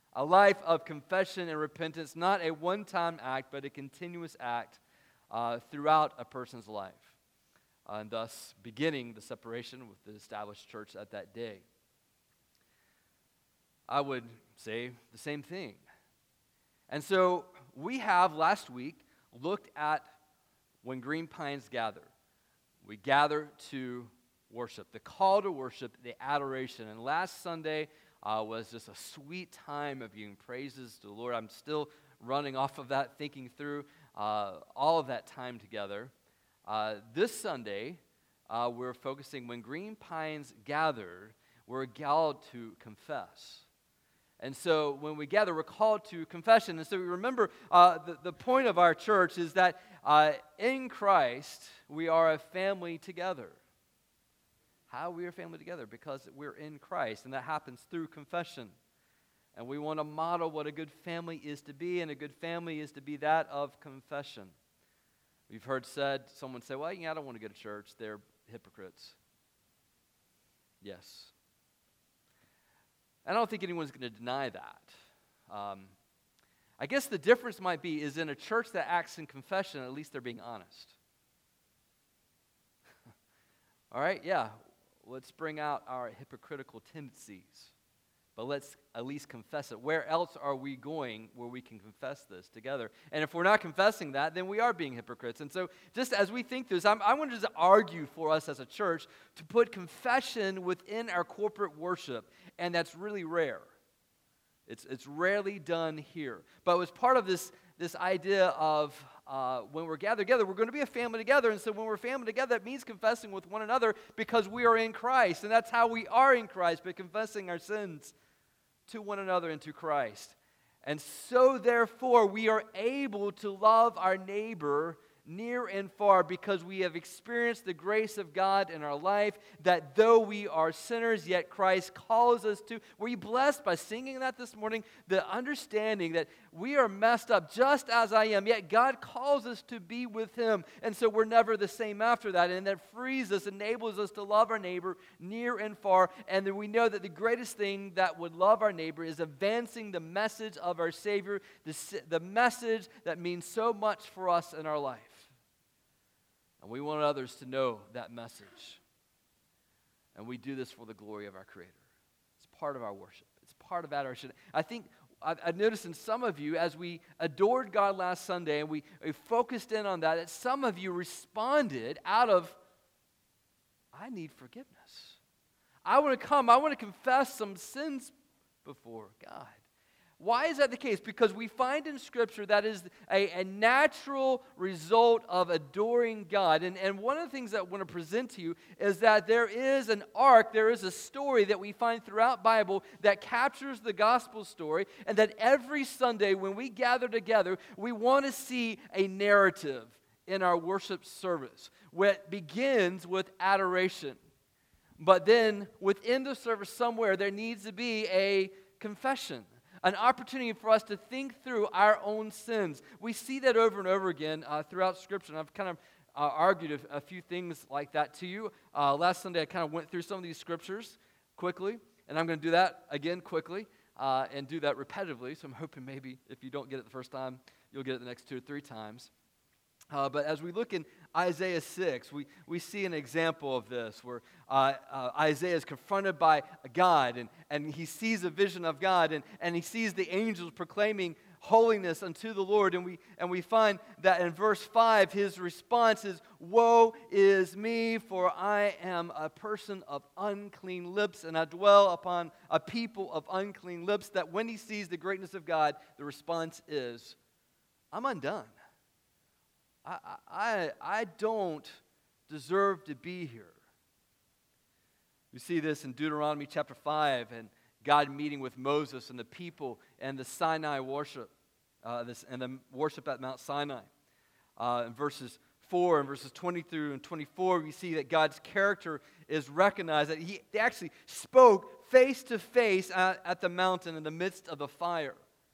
A life of confession and repentance, not a one-time act, but a continuous act throughout a person's life. And thus beginning the separation with the established church at that day. I would say the same thing. And so we have last week looked at when Green Pines gather. We gather to worship, the call to worship, the adoration. And last Sunday was just a sweet time of giving praises to the Lord. I'm still running off of that, thinking through all of that time together. This Sunday, we're focusing when Green Pines gather, we're called to confess. And so when we gather, we're called to confession. And so we remember the point of our church is that in Christ, we are a family together. How we are family together? Because we're in Christ, and that happens through confession. And we want to model what a good family is to be, and a good family is to be that of confession. We've heard someone say, well, I don't want to go to church. They're hypocrites. Yes. I don't think anyone's going to deny that. I guess the difference might be is in a church that acts in confession, at least they're being honest. All right, yeah, let's bring out our hypocritical tendencies, but let's at least confess it. Where else are we going where we can confess this together? And if we're not confessing that, then we are being hypocrites. And so just as we think through this, I want to just argue for us as a church to put confession within our corporate worship, and that's really rare. It's rarely done here. But it was part of this idea of when we're gathered together, we're going to be a family together. And so when we're family together, that means confessing with one another because we are in Christ. And that's how we are in Christ, by confessing our sins to one another and to Christ. And so therefore, we are able to love our neighbor near and far because we have experienced the grace of God in our life, that though we are sinners, yet Christ calls us to. Were you blessed by singing that this morning? The understanding that we are messed up just as I am, yet God calls us to be with Him. And so we're never the same after that. And that frees us, enables us to love our neighbor near and far. And then we know that the greatest thing that would love our neighbor is advancing the message of our Savior, the message that means so much for us in our life. And we want others to know that message. And we do this for the glory of our Creator. It's part of our worship. It's part of adoration. I think I've noticed in some of you, as we adored God last Sunday and we focused in on that some of you responded out of, I need forgiveness. I want to come. I want to confess some sins before God. Why is that the case? Because we find in Scripture that is a natural result of adoring God. And one of the things that I want to present to you is that there is an arc, there is a story that we find throughout Bible that captures the gospel story, and that every Sunday when we gather together, we want to see a narrative in our worship service, where it begins with adoration. But then within the service somewhere, there needs to be a confession. An opportunity for us to think through our own sins. We see that over and over again throughout Scripture. And I've kind of argued a few things like that to you. Last Sunday, I kind of went through some of these Scriptures quickly. And I'm going to do that again quickly and do that repetitively. So I'm hoping maybe if you don't get it the first time, you'll get it the next 2 or 3 times. But as we look in Isaiah 6, we see an example of this where Isaiah is confronted by God and he sees a vision of God and he sees the angels proclaiming holiness unto the Lord. And we find that in verse 5, his response is, "Woe is me, for I am a person of unclean lips, and I dwell upon a people of unclean lips." That when he sees the greatness of God, the response is, "I'm undone. I don't deserve to be here." We see this in Deuteronomy chapter 5 and God meeting with Moses and the people and the Sinai worship, and the worship at Mount Sinai. In verses 4 and verses 20 through and 24, we see that God's character is recognized, that He actually spoke face to face at the mountain in the midst of the fire.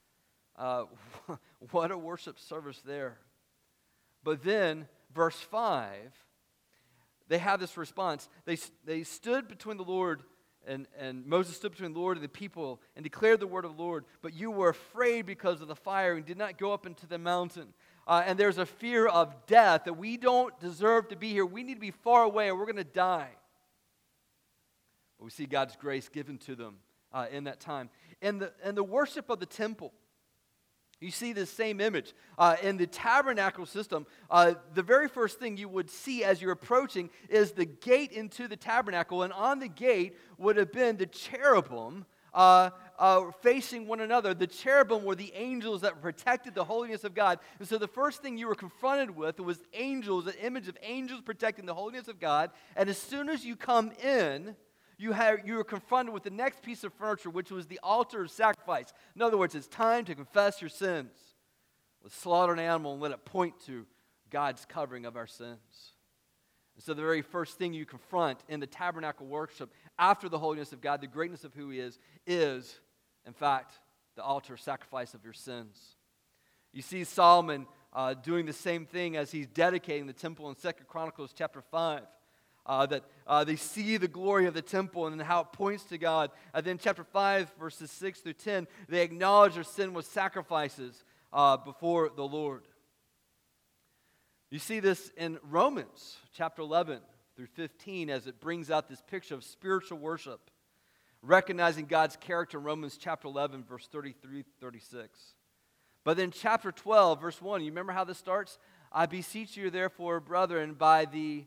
What a worship service there. But then, verse 5, they have this response. They stood between the Lord and Moses stood between the Lord and the people and declared the word of the Lord, but you were afraid because of the fire and did not go up into the mountain. And there's a fear of death, that we don't deserve to be here. We need to be far away or we're going to die. But we see God's grace given to them in that time. And the worship of the temple, you see this same image. In the tabernacle system, the very first thing you would see as you're approaching is the gate into the tabernacle. And on the gate would have been the cherubim facing one another. The cherubim were the angels that protected the holiness of God. And so the first thing you were confronted with was angels, an image of angels protecting the holiness of God. And as soon as you come in, you were confronted with the next piece of furniture, which was the altar of sacrifice. In other words, it's time to confess your sins. Let's slaughter an animal and let it point to God's covering of our sins. And so the very first thing you confront in the tabernacle worship after the holiness of God, the greatness of who He is, in fact, the altar sacrifice of your sins. You see Solomon doing the same thing as he's dedicating the temple in 2 Chronicles chapter 5. That they see the glory of the temple and how it points to God. And then chapter 5, verses 6 through 10, they acknowledge their sin with sacrifices before the Lord. You see this in Romans chapter 11 through 15 as it brings out this picture of spiritual worship, recognizing God's character in Romans chapter 11, verse 33-36. But then chapter 12, verse 1, you remember how this starts? I beseech you, therefore, brethren, by the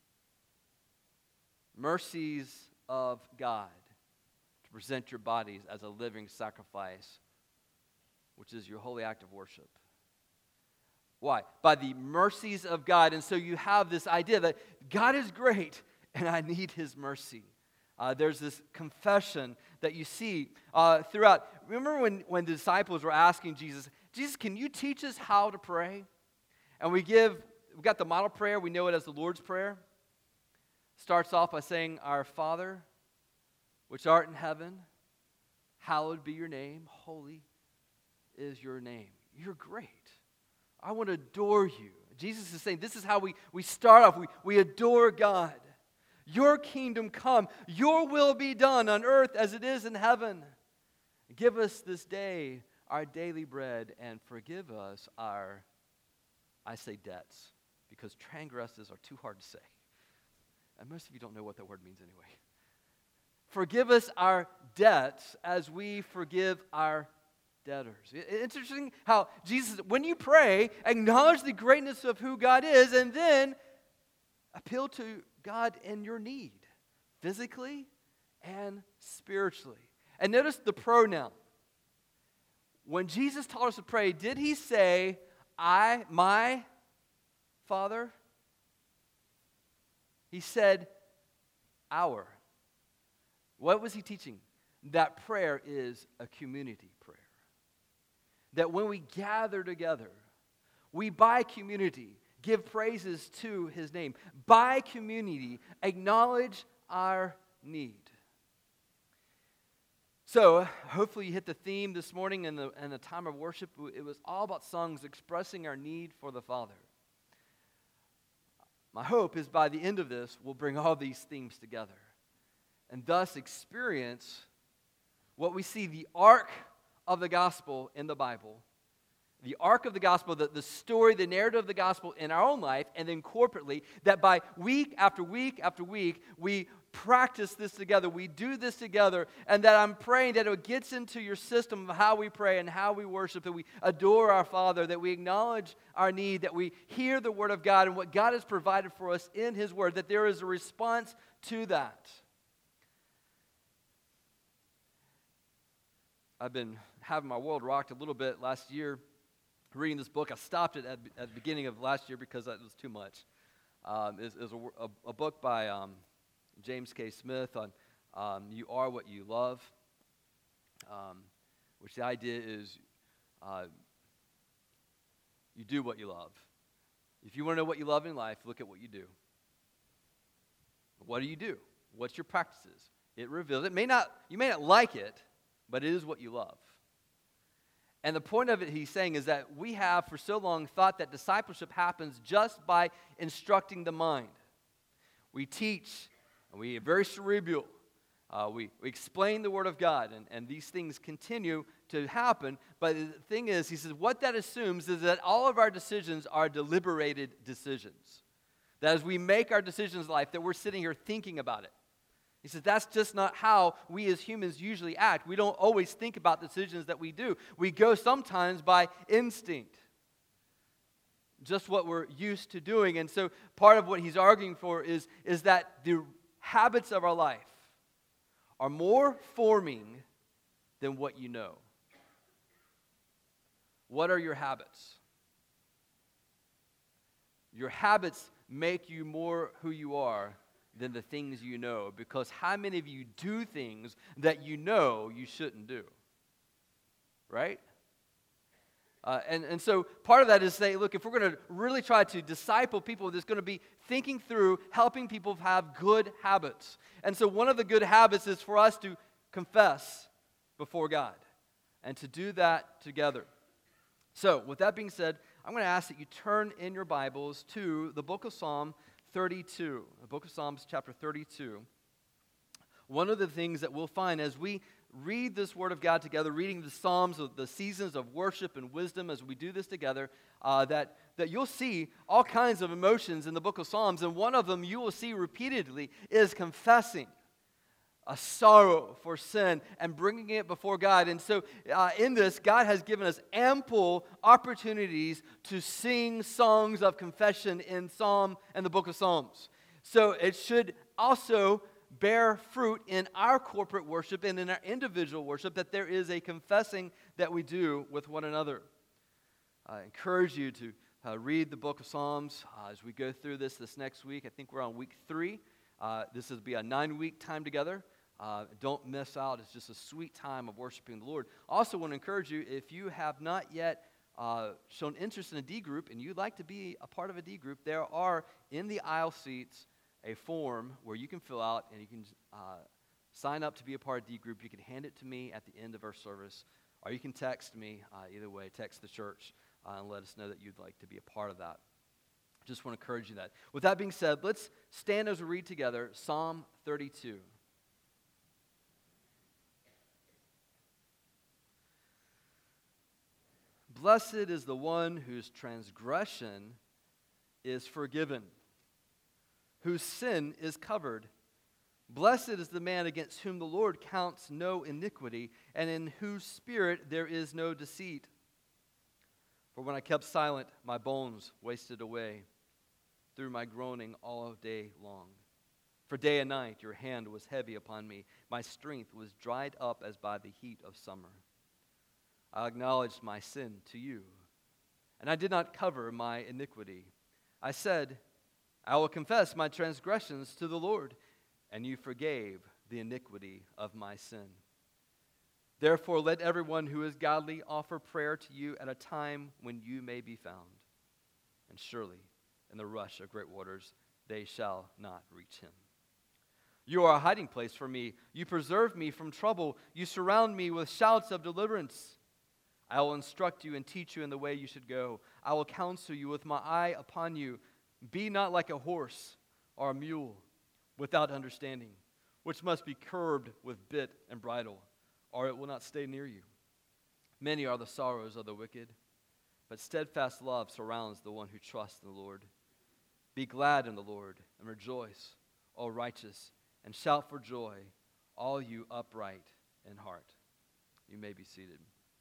mercies of God, to present your bodies as a living sacrifice, which is your holy act of worship. Why? By the mercies of God. And so you have this idea that God is great and I need His mercy. There's this confession that you see throughout. Remember when the disciples were asking Jesus, can you teach us how to pray? And we've got the model prayer. We know it as the Lord's Prayer. Starts off by saying, Our Father, which art in heaven, hallowed be your name. Holy is your name. You're great. I want to adore you. Jesus is saying this is how we start off. We adore God. Your kingdom come. Your will be done on earth as it is in heaven. Give us this day our daily bread and forgive us our, I say debts, because transgresses are too hard to say. And most of you don't know what that word means anyway. Forgive us our debts as we forgive our debtors. It's interesting how Jesus, when you pray, acknowledge the greatness of who God is and then appeal to God in your need, physically and spiritually. And notice the pronoun. When Jesus taught us to pray, did He say, my Father? He said, our. What was He teaching? That prayer is a community prayer. That when we gather together, we by community give praises to His name. By community, acknowledge our need. So, hopefully you hit the theme this morning in the time of worship. It was all about songs expressing our need for the Father. My hope is by the end of this, we'll bring all these themes together and thus experience what we see the arc of the gospel in the Bible, the arc of the gospel, the story, the narrative of the gospel in our own life, and then corporately, that by week after week after week, we practice this together, we do this together, and that I'm praying that it gets into your system of how we pray and how we worship, that we adore our Father, that we acknowledge our need, that we hear the Word of God and what God has provided for us in His Word, that there is a response to that. I've been having my world rocked a little bit last year, reading this book. I stopped it at the beginning of last year because it was too much. It was a book by James K. Smith on You Are What You Love, which the idea is you do what you love. If you want to know what you love in life, look at what you do. What do you do? What's your practices? It reveals it. You may not like it, but it is what you love. And the point of it, he's saying, is that we have for so long thought that discipleship happens just by instructing the mind. We teach, and we are very cerebral. We explain the Word of God, and these things continue to happen. But the thing is, he says, what that assumes is that all of our decisions are deliberated decisions. That as we make our decisions in life, that we're sitting here thinking about it. He says that's just not how we as humans usually act. We don't always think about decisions that we do. We go sometimes by instinct. Just what we're used to doing. And so part of what he's arguing for is that the habits of our life are more forming than what you know. What are your habits? Your habits make you more who you are than the things you know, because how many of you do things that you know you shouldn't do? Right? And so part of that is say, look, if we're going to really try to disciple people, there's going to be thinking through helping people have good habits. And so one of the good habits is for us to confess before God and to do that together. So with that being said, I'm going to ask that you turn in your Bibles to the book of Psalm 32, the book of Psalms chapter 32. One of the things that we'll find as we read this Word of God together, reading the Psalms, of the seasons of worship and wisdom as we do this together, that you'll see all kinds of emotions in the book of Psalms, and one of them you will see repeatedly is confessing a sorrow for sin and bringing it before God. And so in this, God has given us ample opportunities to sing songs of confession in Psalm and the book of Psalms. So it should also bear fruit in our corporate worship and in our individual worship, that there is a confessing that we do with one another. I encourage you to read the book of Psalms as we go through this next week. I think we're on week 3. This will be a 9-week time together. Don't miss out. It's just a sweet time of worshiping the Lord. Also want to encourage you, if you have not yet shown interest in a D group and you'd like to be a part of a D group, there are in the aisle seats a form where you can fill out and you can sign up to be a part of D group. You can hand it to me at the end of our service, or you can text me. Either way, text the church and let us know that you'd like to be a part of that. Just want to encourage you that. With that being said, let's stand as we read together Psalm 32. Blessed is the one whose transgression is forgiven, whose sin is covered. Blessed is the man against whom the Lord counts no iniquity, and in whose spirit there is no deceit. For when I kept silent, my bones wasted away through my groaning all day long. For day and night your hand was heavy upon me. My strength was dried up as by the heat of summer. I acknowledged my sin to you, and I did not cover my iniquity. I said, I will confess my transgressions to the Lord, and you forgave the iniquity of my sin. Therefore, let everyone who is godly offer prayer to you at a time when you may be found. And surely, in the rush of great waters, they shall not reach him. You are a hiding place for me. You preserve me from trouble. You surround me with shouts of deliverance. I will instruct you and teach you in the way you should go. I will counsel you with my eye upon you. Be not like a horse or a mule without understanding, which must be curbed with bit and bridle, or it will not stay near you. Many are the sorrows of the wicked, but steadfast love surrounds the one who trusts in the Lord. Be glad in the Lord and rejoice, all righteous, and shout for joy, all you upright in heart. You may be seated.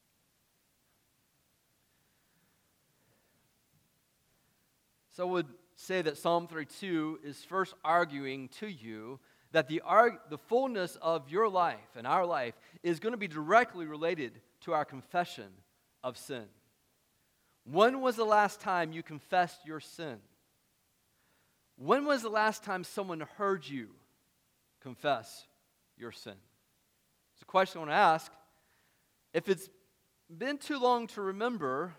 So I would say that Psalm 32 is first arguing to you that the fullness of your life and our life is going to be directly related to our confession of sin. When was the last time you confessed your sin? When was the last time someone heard you confess your sin? It's a question I want to ask. If it's been too long to remember,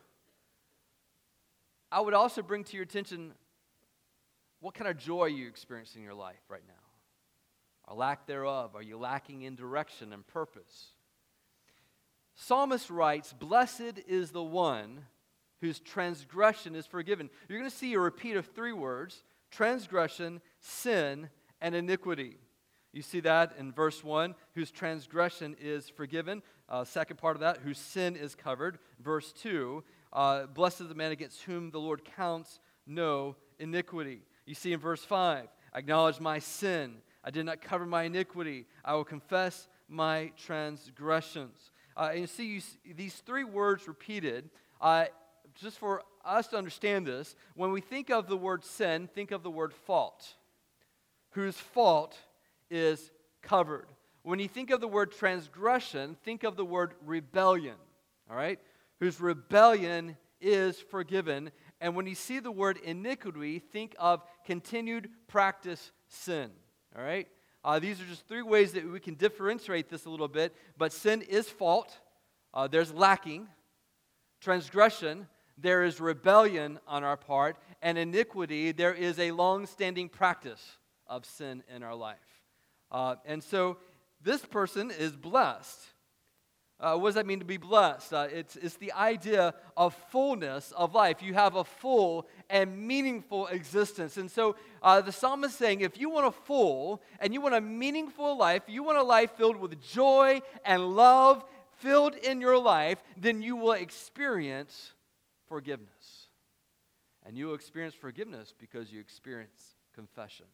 I would also bring to your attention, what kind of joy are you experiencing in your life right now? Or lack thereof? Are you lacking in direction and purpose? Psalmist writes, blessed is the one whose transgression is forgiven. You're going to see a repeat of 3 words: transgression, sin, and iniquity. You see that in verse 1, whose transgression is forgiven. Second part of that, whose sin is covered. Verse 2, blessed is the man against whom the Lord counts no iniquity. You see in verse 5, I acknowledge my sin. I did not cover my iniquity. I will confess my transgressions. And you see these three words repeated, just for us to understand this, when we think of the word sin, think of the word fault. Whose fault is covered. When you think of the word transgression, think of the word rebellion. All right? Whose rebellion is forgiven. And when you see the word iniquity, think of continued practice sin. All right? These are just three ways that we can differentiate this a little bit. But sin is fault. There's lacking. Transgression, there is rebellion on our part. And iniquity, there is a long-standing practice of sin in our life. And so this person is blessed. What does that mean to be blessed? It's the idea of fullness of life. You have a full and meaningful existence. And so the psalmist is saying, if you want a full and you want a meaningful life, you want a life filled with joy and love filled in your life, then you will experience forgiveness. And you will experience forgiveness because you experience confession.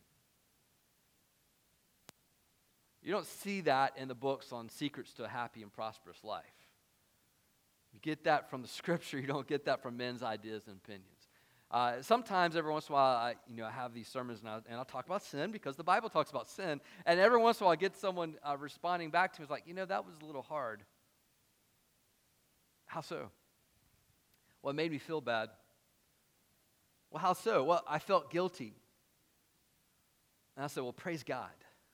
You don't see that in the books on secrets to a happy and prosperous life. You get that from the Scripture. You don't get that from men's ideas and opinions. Sometimes, every once in a while, I have these sermons and I'll talk about sin because the Bible talks about sin. And every once in a while, I get someone responding back to me. It's like, that was a little hard. How so? Well, it made me feel bad. Well, how so? Well, I felt guilty. And I said, well, praise God.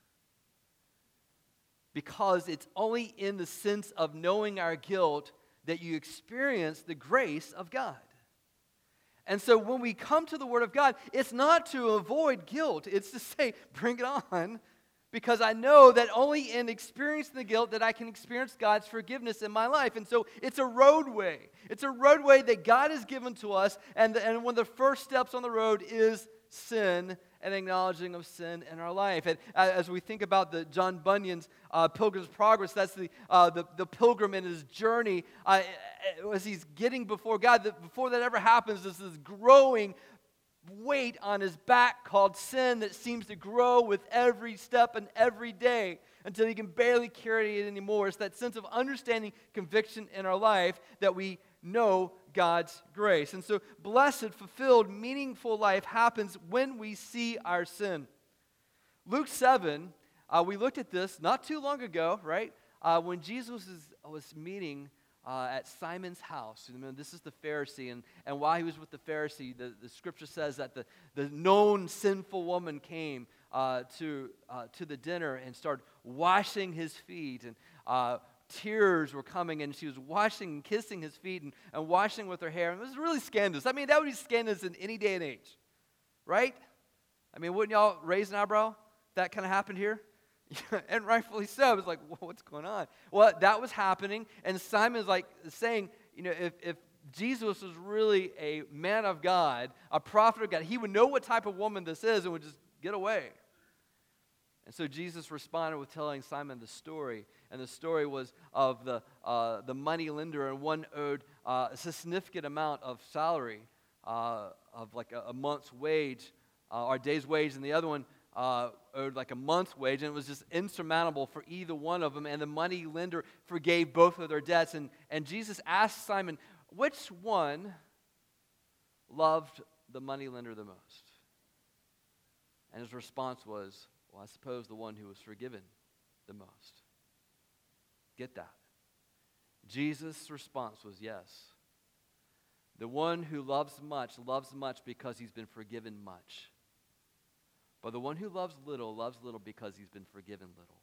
Because it's only in the sense of knowing our guilt that you experience the grace of God. And so when we come to the Word of God, it's not to avoid guilt. It's to say, bring it on, because I know that only in experiencing the guilt that I can experience God's forgiveness in my life. And so it's a roadway. It's a roadway that God has given to us, and one of the first steps on the road is sin and acknowledging of sin in our life. And as we think about the John Bunyan's Pilgrim's Progress, that's the pilgrim in his journey as he's getting before God. Before that ever happens, there's this growing weight on his back called sin that seems to grow with every step and every day until he can barely carry it anymore. It's that sense of understanding conviction in our life that we know God's grace. And so blessed, fulfilled, meaningful life happens when we see our sin. Luke 7, we looked at this not too long ago, right? When Jesus was meeting at Simon's house. This is the Pharisee, and while he was with the Pharisee, the scripture says that the known sinful woman came to the dinner and started washing his feet, and tears were coming, and she was washing and kissing his feet and washing with her hair. And it was really scandalous. I mean, that would be scandalous in any day and age, right? I mean, wouldn't y'all raise an eyebrow if that kind of happened here? And rightfully so. It was like, what's going on? Well, that was happening, and Simon's like saying, if Jesus was really a man of God, a prophet of God, he would know what type of woman this is and would just get away. And so Jesus responded with telling Simon the story, and the story was of the money lender, and one owed a significant amount of salary, of like a month's wage, or a day's wage, and the other one owed like a month's wage, and it was just insurmountable for either one of them, and the money lender forgave both of their debts. And Jesus asked Simon, which one loved the money lender the most? And his response was, well, I suppose the one who was forgiven the most. Get that? Jesus' response was yes. The one who loves much because he's been forgiven much. But the one who loves little because he's been forgiven little.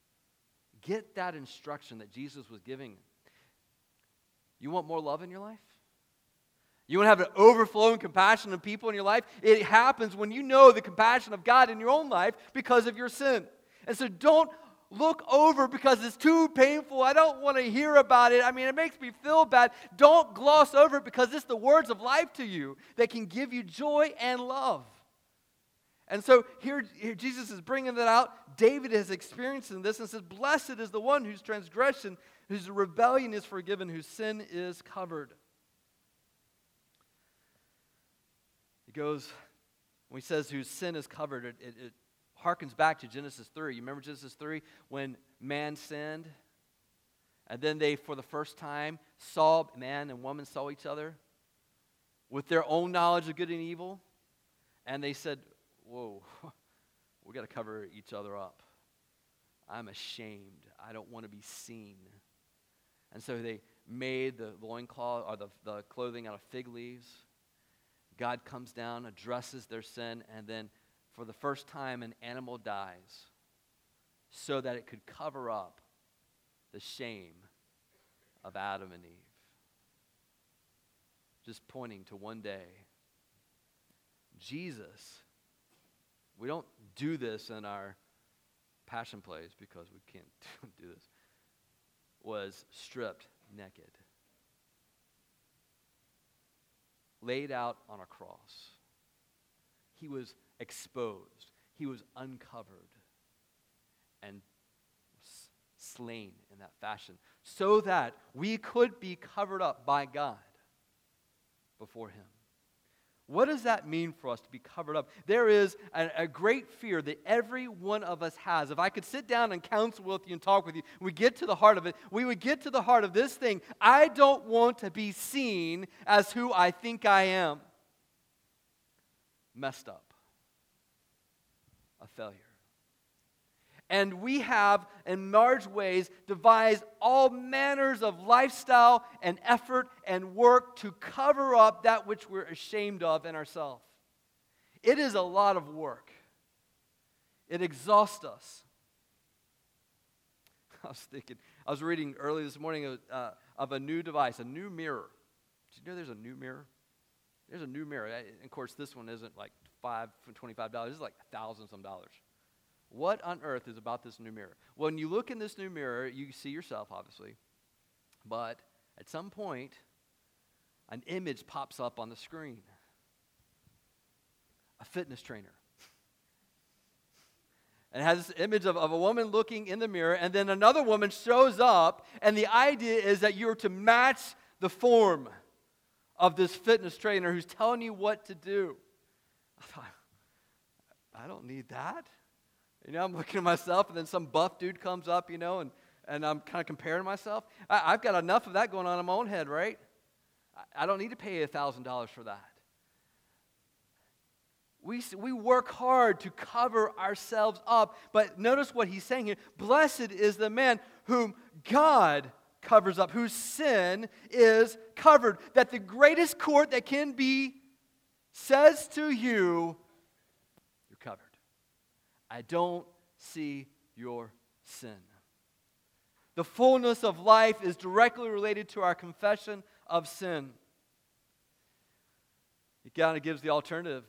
Get that instruction that Jesus was giving. You want more love in your life? You want to have an overflowing compassion of people in your life? It happens when you know the compassion of God in your own life because of your sin. And so don't look over because it's too painful. I don't want to hear about it. I mean, it makes me feel bad. Don't gloss over it because it's the words of life to you that can give you joy and love. And so here Jesus is bringing that out. David is experiencing this and says, blessed is the one whose transgression, whose rebellion is forgiven, whose sin is covered. He goes, when he says whose sin is covered, it harkens back to Genesis 3. You remember Genesis 3? When man sinned, and then they, for the first time, man and woman saw each other with their own knowledge of good and evil, and they said, whoa, we got to cover each other up. I'm ashamed. I don't want to be seen. And so they made the loincloth or the clothing out of fig leaves. God comes down, addresses their sin, and then for the first time an animal dies so that it could cover up the shame of Adam and Eve. Just pointing to one day. Jesus, we don't do this in our passion plays because we can't do this, was stripped naked, laid out on a cross. He was exposed. He was uncovered and slain in that fashion so that we could be covered up by God before Him. What does that mean for us to be covered up? There is a great fear that every one of us has. If I could sit down and counsel with you and talk with you, we get to the heart of it. We would get to the heart of this thing. I don't want to be seen as who I think I am. Messed up. A failure. And we have, in large ways, devised all manners of lifestyle and effort and work to cover up that which we're ashamed of in ourselves. It is a lot of work. It exhausts us. I was reading early this morning of a new device, a new mirror. Did you know there's a new mirror? There's a new mirror. And of course, this one isn't like $25. This is like $1,000 some. What on earth is about this new mirror? When you look in this new mirror, you see yourself, obviously. But at some point, an image pops up on the screen. A fitness trainer. And it has this image of a woman looking in the mirror, and then another woman shows up, and the idea is that you're to match the form of this fitness trainer who's telling you what to do. I thought, I don't need that. I'm looking at myself, and then some buff dude comes up, and I'm kind of comparing myself. I've got enough of that going on in my own head, right? I don't need to pay $1,000 for that. We work hard to cover ourselves up, but notice what he's saying here. Blessed is the man whom God covers up, whose sin is covered. That the greatest court that can be says to you, you're covered. I don't see your sin. The fullness of life is directly related to our confession of sin. He kind of gives the alternative.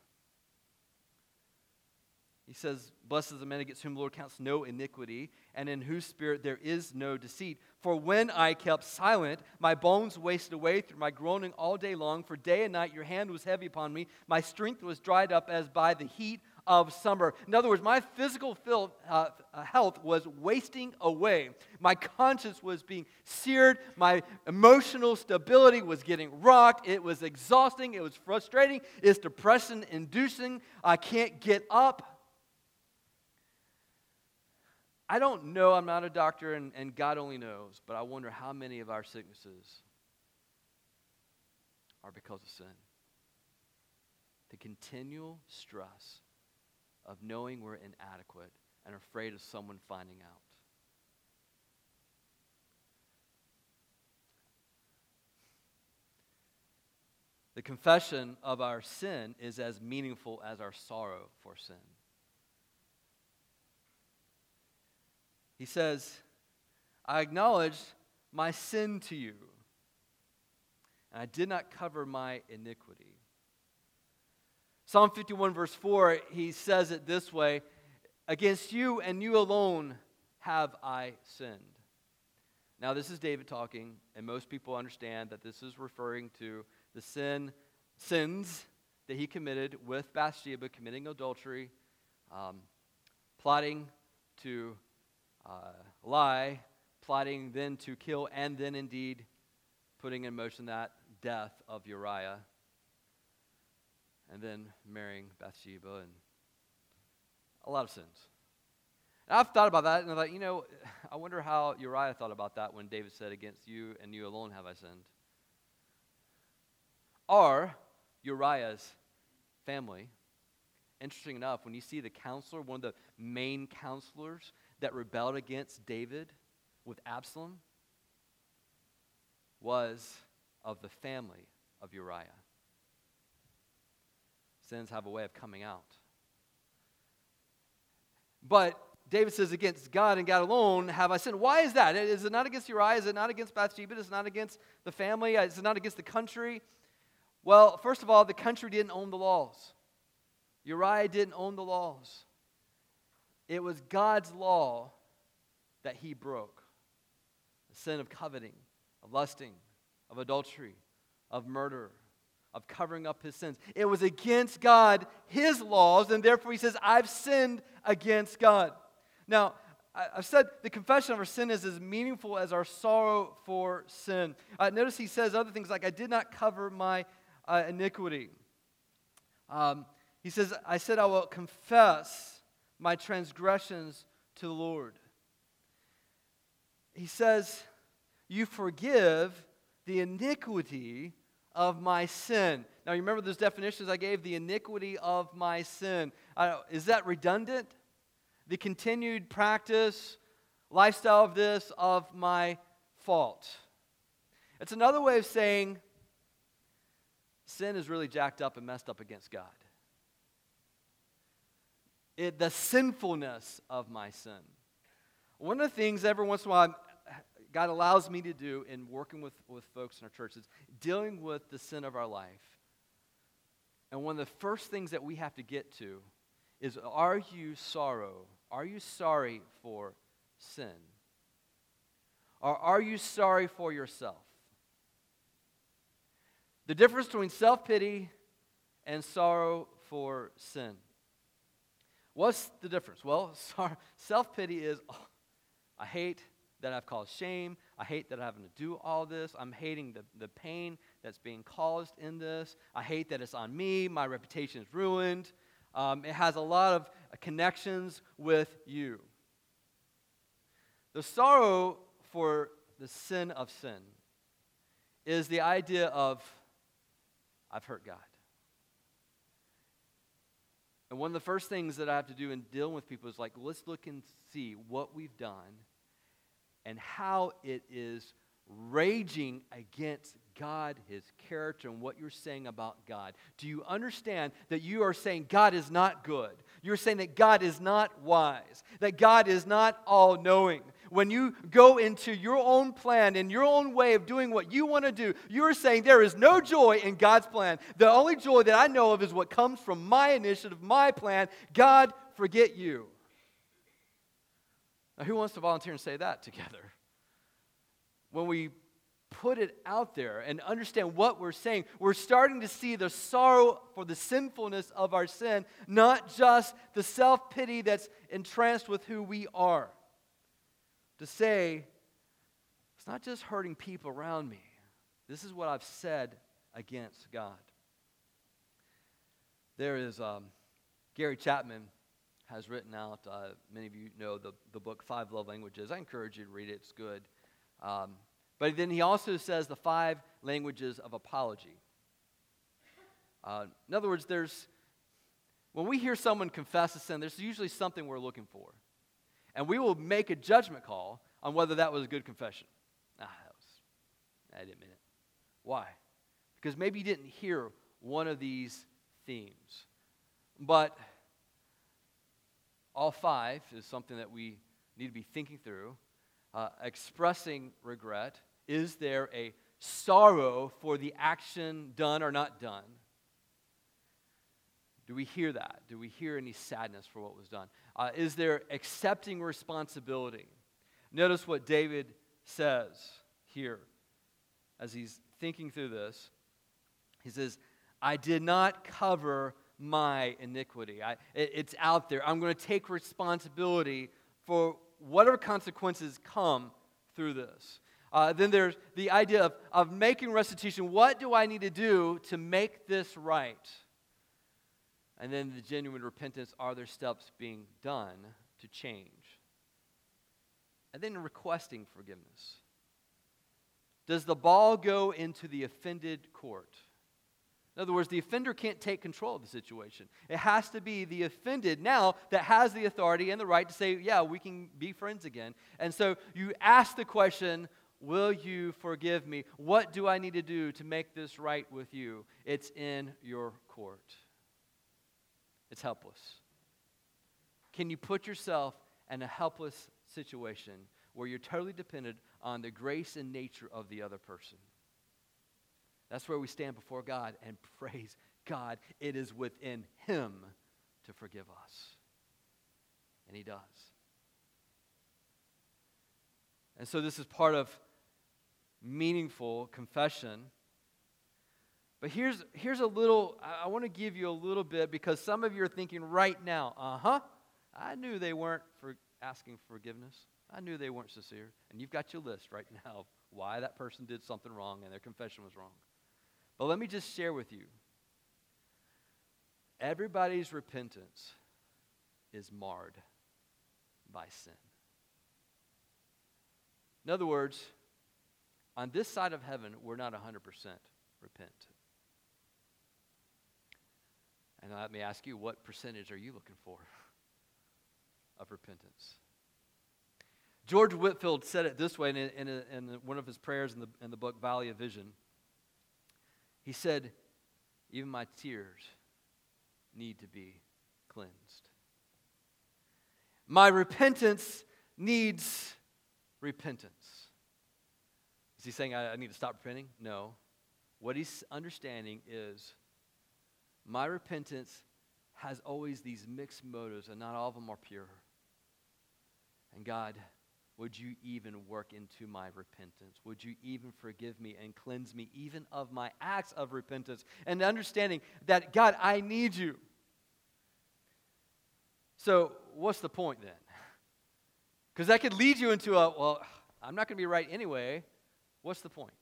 He says, blessed is the man against whom the Lord counts no iniquity, and in whose spirit there is no deceit. For when I kept silent, my bones wasted away through my groaning all day long. For day and night your hand was heavy upon me. My strength was dried up as by the heat of summer. In other words, my physical health was wasting away. My conscience was being seared. My emotional stability was getting rocked. It was exhausting. It was frustrating. It's depression-inducing. I can't get up. I don't know, I'm not a doctor, and God only knows, but I wonder how many of our sicknesses are because of sin. The continual stress of knowing we're inadequate and afraid of someone finding out. The confession of our sin is as meaningful as our sorrow for sin. He says, I acknowledge my sin to you, and I did not cover my iniquity. Psalm 51 verse 4, he says it this way, against you and you alone have I sinned. Now this is David talking, and most people understand that this is referring to the sins that he committed with Bathsheba, committing adultery, plotting to lie, plotting then to kill, and then indeed putting in motion that death of Uriah, and then marrying Bathsheba, and a lot of sins. And I've thought about that, and I thought, I wonder how Uriah thought about that when David said, against you and you alone have I sinned. Or Uriah's family. Interesting enough, when you see the counselor, one of the main counselors that rebelled against David with Absalom, was of the family of Uriah. Sins have a way of coming out. But David says, against God and God alone have I sinned. Why is that? Is it not against Uriah? Is it not against Bathsheba? Is it not against the family? Is it not against the country? Well, first of all, the country didn't own the laws. Uriah didn't own the laws. It was God's law that he broke. The sin of coveting, of lusting, of adultery, of murder, of covering up his sins. It was against God, his laws, and therefore he says, I've sinned against God. Now, I've said the confession of our sin is as meaningful as our sorrow for sin. Notice he says other things like, I did not cover my iniquity. He says, I said I will confess my transgressions to the Lord. He says, you forgive the iniquity of my sin. Now, you remember those definitions I gave? The iniquity of my sin. Is that redundant? The continued practice, lifestyle of this, of my fault. It's another way of saying sin is really jacked up and messed up against God. The sinfulness of my sin. One of the things every once in a while God allows me to do in working with folks in our church is dealing with the sin of our life. And one of the first things that we have to get to is, are you sorry for sin? Or are you sorry for yourself? The difference between self-pity and sorrow for sin. What's the difference? Well, self-pity is, I hate that I've caused shame. I hate that I'm having to do all this. I'm hating the pain that's being caused in this. I hate that it's on me. My reputation is ruined. It has a lot of connections with you. The sorrow for the sin of sin is the idea of, I've hurt God. And one of the first things that I have to do in dealing with people is like, let's look and see what we've done and how it is raging against God, His character, and what you're saying about God. Do you understand that you are saying God is not good? You're saying that God is not wise, that God is not all-knowing. When you go into your own plan and your own way of doing what you want to do, you're saying there is no joy in God's plan. The only joy that I know of is what comes from my initiative, my plan. God, forget you. Now, who wants to volunteer and say that together? When we put it out there and understand what we're saying, we're starting to see the sorrow for the sinfulness of our sin, not just the self-pity that's entranced with who we are. To say, it's not just hurting people around me. This is what I've said against God. There is, Gary Chapman has written out, many of you know the book 5 Love Languages. I encourage you to read it, it's good. But then he also says the 5 languages of apology. In other words, when we hear someone confess a sin, there's usually something we're looking for. And we will make a judgment call on whether that was a good confession. I didn't mean it. Why? Because maybe you didn't hear one of these themes. But all 5 is something that we need to be thinking through. Expressing regret. Is there a sorrow for the action done or not done? Do we hear that? Do we hear any sadness for what was done? Is there accepting responsibility? Notice what David says here as he's thinking through this. He says, I did not cover my iniquity. It's out there. I'm going to take responsibility for whatever consequences come through this. Then there's the idea of making restitution. What do I need to do to make this right? And then the genuine repentance, are there steps being done to change? And then requesting forgiveness. Does the ball go into the offended court? In other words, the offender can't take control of the situation. It has to be the offended now that has the authority and the right to say, yeah, we can be friends again. And so you ask the question, will you forgive me? What do I need to do to make this right with you? It's in your court. It's helpless. Can you put yourself in a helpless situation where you're totally dependent on the grace and nature of the other person? That's where we stand before God and praise God. It is within Him to forgive us. And He does. And so this is part of meaningful confession. But here's a little, I want to give you a little bit, because some of you are thinking right now, I knew they weren't asking forgiveness. I knew they weren't sincere. And you've got your list right now of why that person did something wrong and their confession was wrong. But let me just share with you. Everybody's repentance is marred by sin. In other words, on this side of heaven, we're not 100% repentant. And let me ask you, what percentage are you looking for of repentance? George Whitefield said it this way in one of his prayers in the book Valley of Vision. He said, even my tears need to be cleansed. My repentance needs repentance. Is he saying I need to stop repenting? No. What he's understanding is my repentance has always these mixed motives, and not all of them are pure. And God, would you even work into my repentance? Would you even forgive me and cleanse me even of my acts of repentance? And understanding that, God, I need you. So what's the point then? Because that could lead you into I'm not going to be right anyway. What's the point?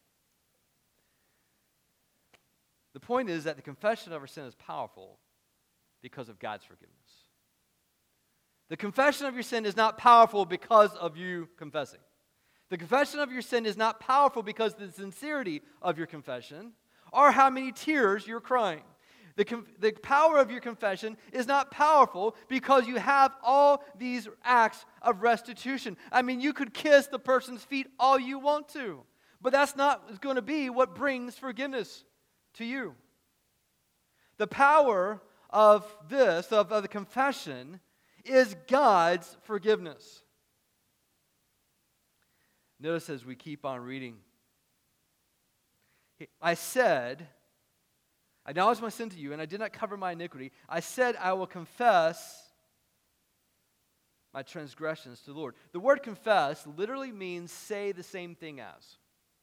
The point is that the confession of our sin is powerful because of God's forgiveness. The confession of your sin is not powerful because of you confessing. The confession of your sin is not powerful because of the sincerity of your confession or how many tears you're crying. The power of your confession is not powerful because you have all these acts of restitution. I mean, you could kiss the person's feet all you want to, but that's not going to be what brings forgiveness to you. The power of this, of the confession, is God's forgiveness. Notice as we keep on reading, I said, I acknowledge my sin to you, and I did not cover my iniquity. I said, I will confess my transgressions to the Lord. The word confess literally means say the same thing as.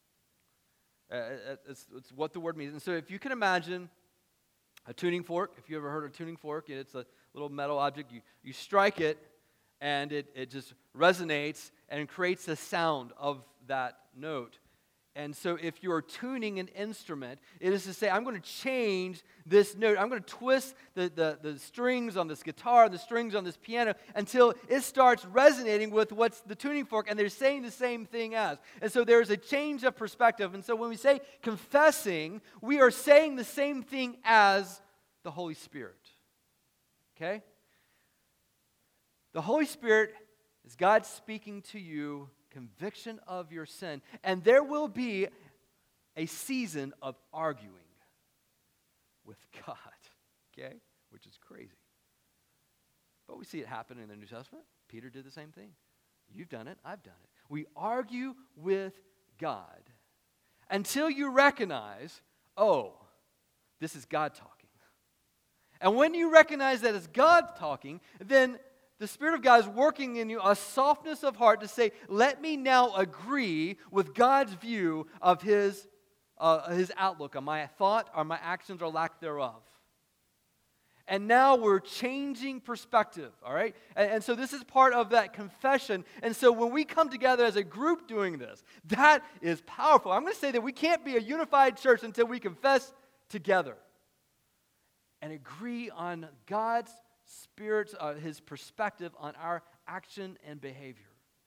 It's what the word means. And so if you can imagine a tuning fork, if you ever heard of a tuning fork, it's a little metal object. You strike it, and it just resonates and creates a sound of that note. And so if you're tuning an instrument, it is to say, I'm going to change this note. I'm going to twist the strings on this guitar, the strings on this piano, until it starts resonating with what's the tuning fork, and they're saying the same thing as. And so there's a change of perspective. And so when we say confessing, we are saying the same thing as the Holy Spirit. Okay? The Holy Spirit is God speaking to you, conviction of your sin, and there will be a season of arguing with God, okay? Which is crazy. But we see it happen in the New Testament. Peter did the same thing. You've done it, I've done it. We argue with God until you recognize, this is God talking. And when you recognize that it's God talking, then the Spirit of God is working in you a softness of heart to say, let me now agree with God's view of His his outlook on my thought, or my actions, or lack thereof. And now we're changing perspective, all right? And so this is part of that confession. And so when we come together as a group doing this, that is powerful. I'm going to say that we can't be a unified church until we confess together and agree on God's Spirit's, his perspective on our action and behavior.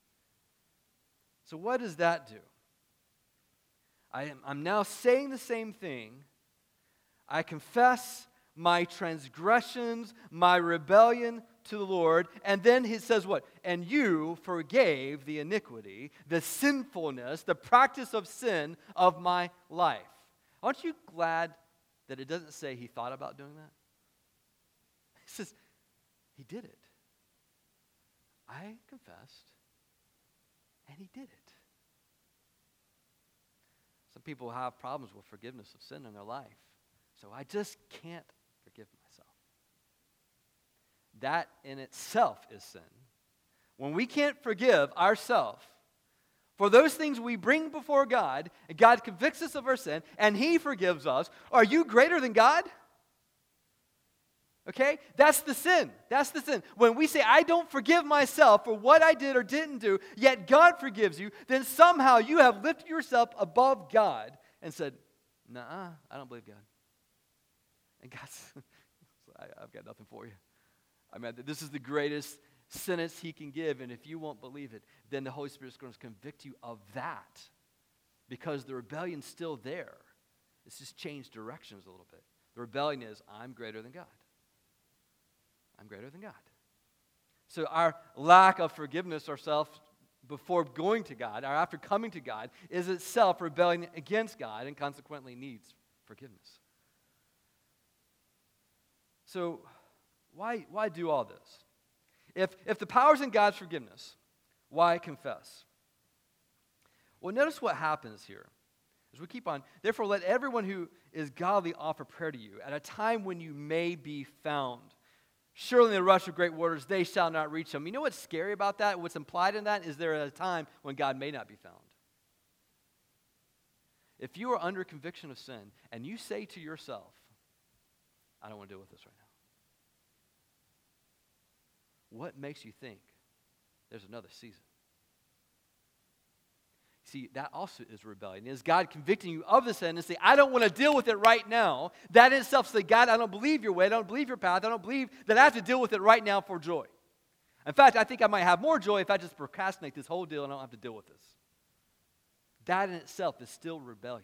So what does that do? I'm now saying the same thing. I confess my transgressions, my rebellion to the Lord. And then he says what? And you forgave the iniquity, the sinfulness, the practice of sin of my life. Aren't you glad that it doesn't say he thought about doing that? It says he did it. I confessed, and he did it. Some people have problems with forgiveness of sin in their life. So I just can't forgive myself. That in itself is sin. When we can't forgive ourselves for those things we bring before God, and God convicts us of our sin, and he forgives us, are you greater than God? Okay? That's the sin. That's the sin. When we say, I don't forgive myself for what I did or didn't do, yet God forgives you, then somehow you have lifted yourself above God and said, nah, I don't believe God. And God's, I've got nothing for you. I mean, this is the greatest sentence he can give, and if you won't believe it, then the Holy Spirit is going to convict you of that because the rebellion's still there. It's just changed directions a little bit. The rebellion is, I'm greater than God. I'm greater than God. So our lack of forgiveness ourselves before going to God, or after coming to God, is itself rebelling against God and consequently needs forgiveness. So why do all this? If the power's in God's forgiveness, why confess? Well, notice what happens here. As we keep on, therefore let everyone who is godly offer prayer to you at a time when you may be found. Surely in the rush of great waters, they shall not reach them. You know what's scary about that? What's implied in that is there is a time when God may not be found. If you are under conviction of sin and you say to yourself, I don't want to deal with this right now. What makes you think there's another season? See, that also is rebellion. Is God convicting you of the sin and say, I don't want to deal with it right now. That in itself say, God, I don't believe your way. I don't believe your path. I don't believe that I have to deal with it right now for joy. In fact, I think I might have more joy if I just procrastinate this whole deal and I don't have to deal with this. That in itself is still rebellion.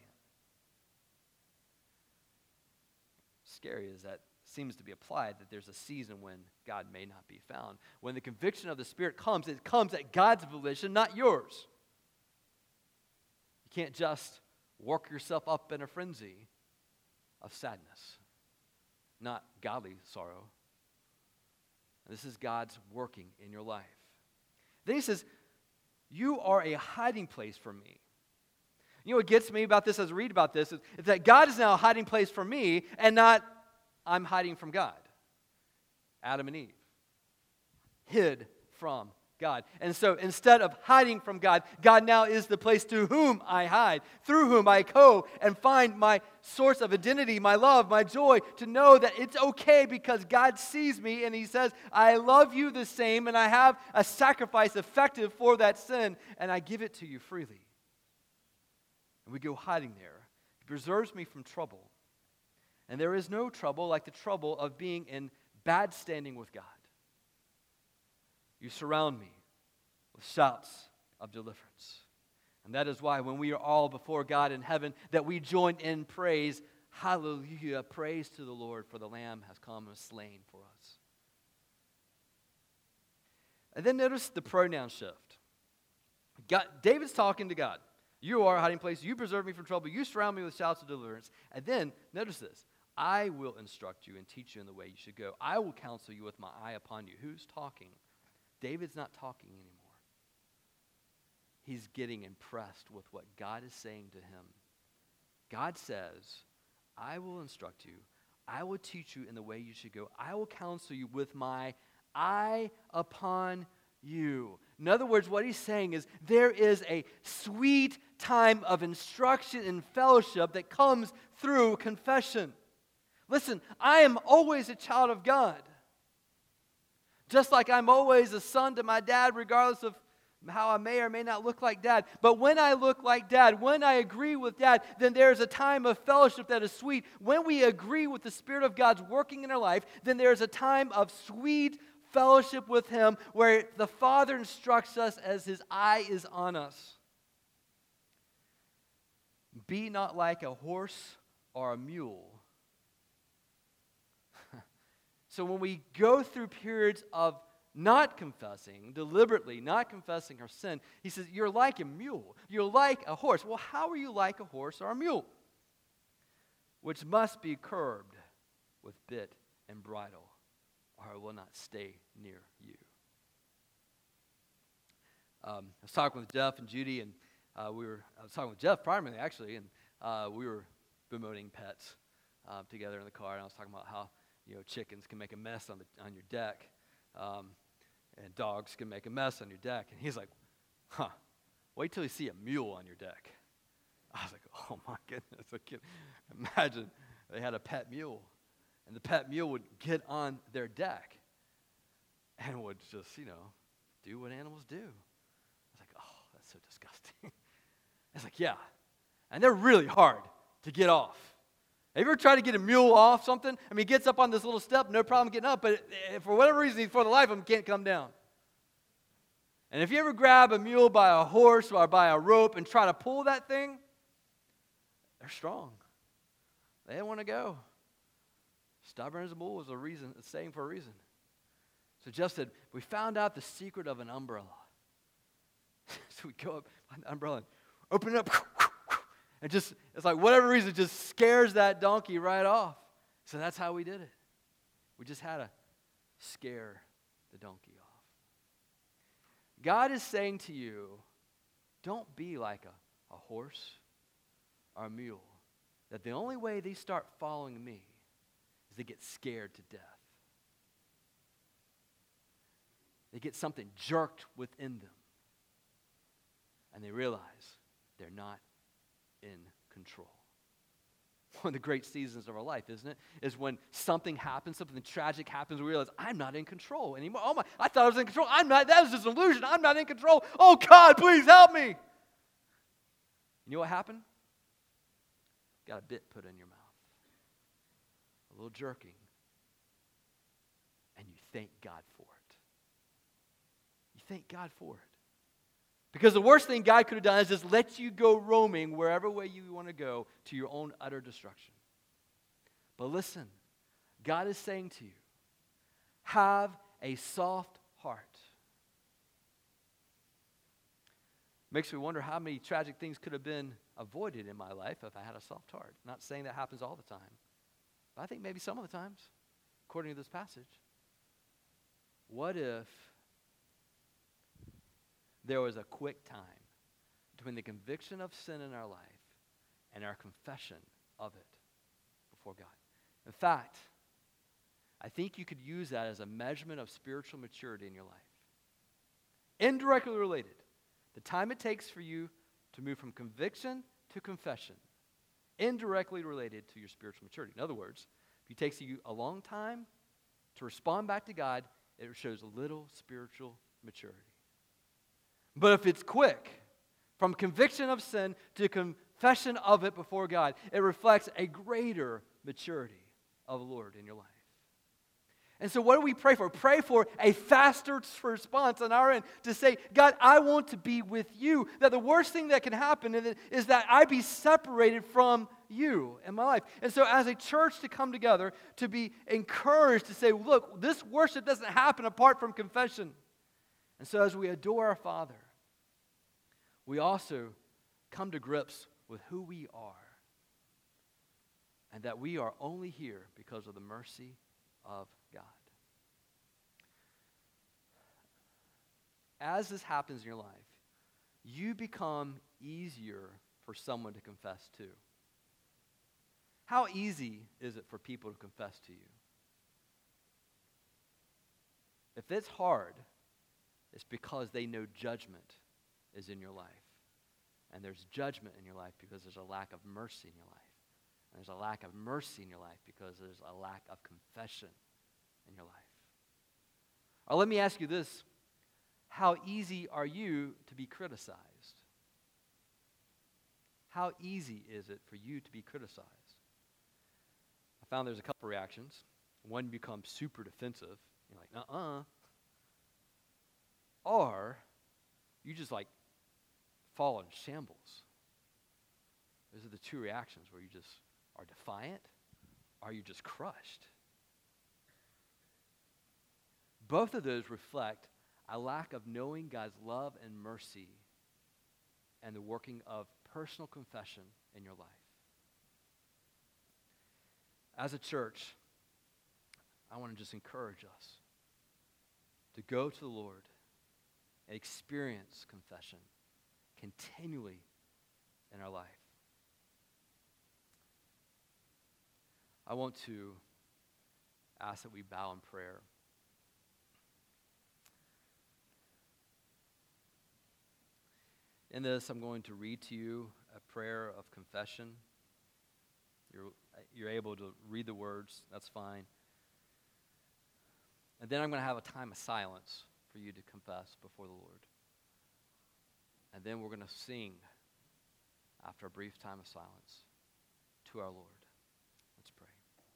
Scary is that seems to be applied that there's a season when God may not be found. When the conviction of the Spirit comes, it comes at God's volition, not yours. You can't just work yourself up in a frenzy of sadness, not godly sorrow. And this is God's working in your life. Then he says, you are a hiding place for me. You know what gets me about this as I read about this is that God is now a hiding place for me and not I'm hiding from God. Adam and Eve hid from God. And so instead of hiding from God, God now is the place to whom I hide, through whom I go and find my source of identity, my love, my joy, to know that it's okay because God sees me and he says, I love you the same and I have a sacrifice effective for that sin and I give it to you freely. And we go hiding there. He preserves me from trouble. And there is no trouble like the trouble of being in bad standing with God. You surround me with shouts of deliverance. And that is why when we are all before God in heaven, that we join in praise, hallelujah, praise to the Lord, for the Lamb has come and slain for us. And then notice the pronoun shift. David's talking to God. You are a hiding place. You preserve me from trouble. You surround me with shouts of deliverance. And then, notice this. I will instruct you and teach you in the way you should go. I will counsel you with my eye upon you. Who's talking? David's not talking anymore. He's getting impressed with what God is saying to him. God says, I will instruct you. I will teach you in the way you should go. I will counsel you with my eye upon you. In other words, what he's saying is there is a sweet time of instruction and fellowship that comes through confession. Listen, I am always a child of God. Just like I'm always a son to my dad, regardless of how I may or may not look like dad. But when I look like dad, when I agree with dad, then there's a time of fellowship that is sweet. When we agree with the Spirit of God's working in our life, then there's a time of sweet fellowship with Him where the Father instructs us as His eye is on us. Be not like a horse or a mule. So when we go through periods of not confessing, deliberately not confessing our sin, he says, you're like a mule. You're like a horse. Well, how are you like a horse or a mule? Which must be curbed with bit and bridle, or it will not stay near you. I was talking with Jeff and Judy, and I was talking with Jeff primarily, actually, and we were bemoaning pets together in the car, and I was talking about how chickens can make a mess on your deck, and dogs can make a mess on your deck. And he's like, wait till you see a mule on your deck. I was like, oh my goodness, I can't imagine they had a pet mule, and the pet mule would get on their deck and would just, do what animals do. I was like, oh, that's so disgusting. It's like, yeah, and they're really hard to get off. Have you ever tried to get a mule off something? I mean, he gets up on this little step, no problem getting up, but for whatever reason, for the life of him, can't come down. And if you ever grab a mule by a horse or by a rope and try to pull that thing, they're strong. They don't want to go. Stubborn as a bull is a saying for a reason. So Jeff said, we found out the secret of an umbrella. So we go up on the umbrella and open it up. And it's like whatever reason, it just scares that donkey right off. So that's how we did it. We just had to scare the donkey off. God is saying to you, don't be like a horse or a mule. That the only way they start following me is they get scared to death. They get something jerked within them. And they realize they're not in control. One of the great seasons of our life, isn't it? Is when something happens, something tragic happens, we realize, I'm not in control anymore. Oh my, I thought I was in control. I'm not, that was just an illusion. I'm not in control. Oh God, please help me. You know what happened? Got a bit put in your mouth. A little jerking. And you thank God for it. You thank God for it. Because the worst thing God could have done is just let you go roaming wherever way you want to go to your own utter destruction. But listen, God is saying to you, have a soft heart. Makes me wonder how many tragic things could have been avoided in my life if I had a soft heart. Not saying that happens all the time, but I think maybe some of the times, according to this passage. What if there was a quick time between the conviction of sin in our life and our confession of it before God? In fact, I think you could use that as a measurement of spiritual maturity in your life. Indirectly related, the time it takes for you to move from conviction to confession, indirectly related to your spiritual maturity. In other words, if it takes you a long time to respond back to God, it shows little spiritual maturity. But if it's quick, from conviction of sin to confession of it before God, it reflects a greater maturity of the Lord in your life. And so what do we pray for? Pray for a faster response on our end to say, God, I want to be with you. That the worst thing that can happen is that I be separated from you in my life. And so as a church to come together, to be encouraged to say, look, this worship doesn't happen apart from confession. And so as we adore our Father, we also come to grips with who we are. And that we are only here because of the mercy of God. As this happens in your life, you become easier for someone to confess to. How easy is it for people to confess to you? If it's hard, it's because they know judgment is in your life. And there's judgment in your life because there's a lack of mercy in your life. And there's a lack of mercy in your life because there's a lack of confession in your life. Let me ask you this. How easy are you to be criticized? How easy is it for you to be criticized? I found there's a couple reactions. One becomes super defensive. You're like, Or you just like fall in shambles. Those are the two reactions where you just are defiant or you're just crushed. Both of those reflect a lack of knowing God's love and mercy and the working of personal confession in your life. As a church, I want to just encourage us to go to the Lord and experience confession continually in our life. I want to ask that we bow in prayer. In this, I'm going to read to you a prayer of confession. You're able to read the words, that's fine. And then I'm going to have a time of silence for you to confess before the Lord. And then we're going to sing after a brief time of silence to our Lord. Let's pray.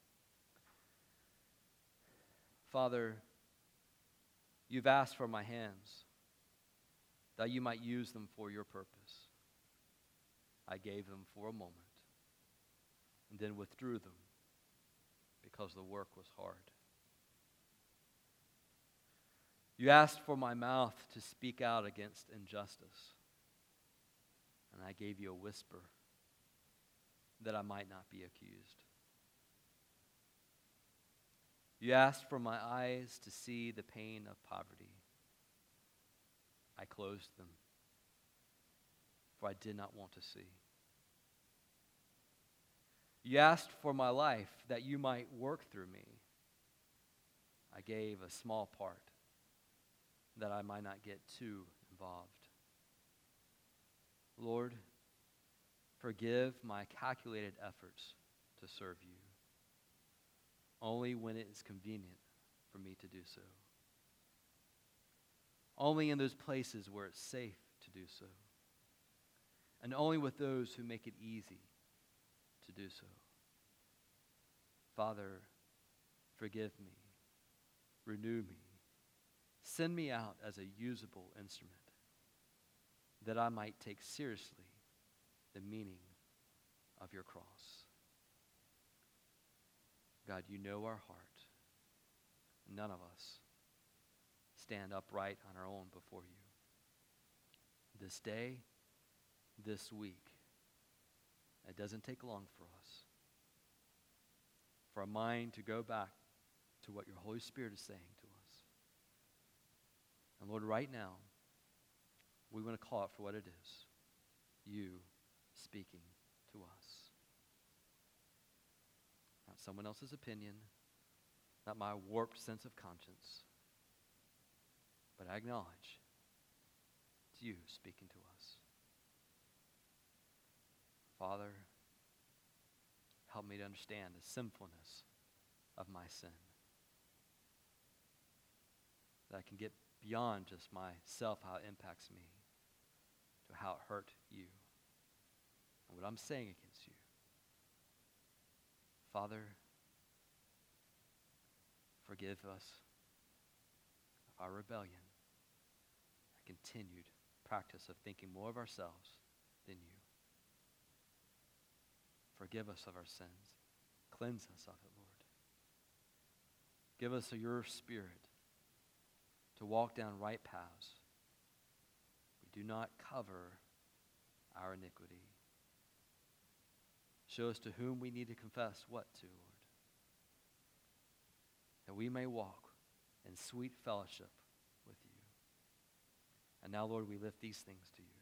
Father, you've asked for my hands, that you might use them for your purpose. I gave them for a moment, and then withdrew them because the work was hard. You asked for my mouth to speak out against injustice, and I gave you a whisper that I might not be accused. You asked for my eyes to see the pain of poverty. I closed them, for I did not want to see. You asked for my life that you might work through me. I gave a small part that I might not get too involved. Lord, forgive my calculated efforts to serve you, only when it is convenient for me to do so. Only in those places where it's safe to do so. And only with those who make it easy to do so. Father, forgive me. Renew me. Send me out as a usable instrument, that I might take seriously the meaning of your cross. God, you know our heart. None of us stand upright on our own before you. This day, this week, it doesn't take long for us, for our mind to go back to what your Holy Spirit is saying to us. And Lord, right now, we want to call it for what it is. You speaking to us. Not someone else's opinion, not my warped sense of conscience, but I acknowledge it's you speaking to us. Father, help me to understand the sinfulness of my sin. That I can get beyond just myself, how it impacts me, to how it hurt you and what I'm saying against you. Father, forgive us of our rebellion, our continued practice of thinking more of ourselves than you. Forgive us of our sins. Cleanse us of it, Lord. Give us your Spirit to walk down right paths. We do not cover our iniquity. Show us to whom we need to confess what to, Lord. That we may walk in sweet fellowship with you. And now, Lord, we lift these things to you.